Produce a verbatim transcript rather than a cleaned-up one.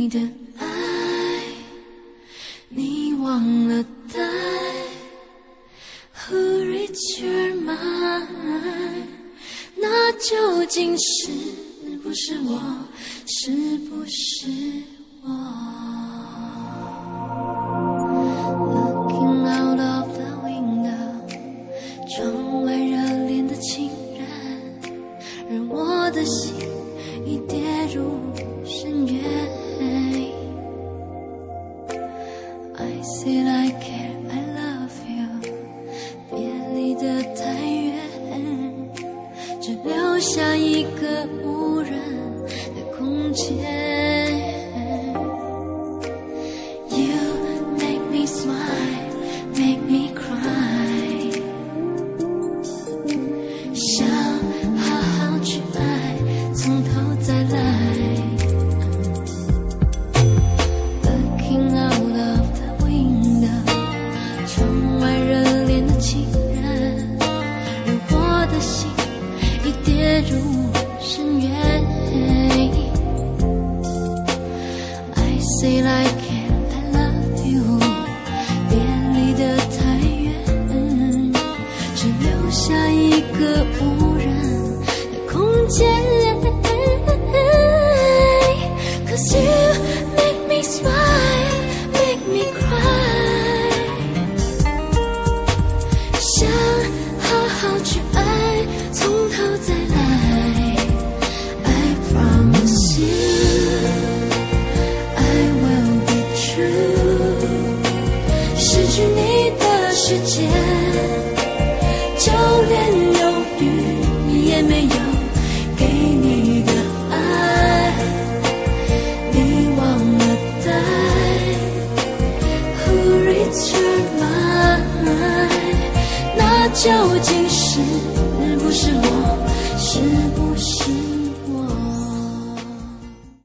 你的爱，你忘了带。Who reads your mind？ 那究竟是不是我？是不是我 ？Looking out of the window， 窗外热恋的情人，而我的心已跌入深渊。I said I care, I love you， 别离得太远，只留下一个无人的空间。You make me smile, make me cry， 想好好去爱，从头再来。Looking out of the window， 窗外热恋的情人，而我的心已跌入深渊。I said I care, I love you， 别离得太远，只留下一个无人的空间。Cause you make me smile, make me cry， 想好好去爱，从头再来。I promise you I will be true， 失去你的时间，就连犹豫也没有给你的爱，你忘了带。Who reads your mind？ 那究竟是不是我？是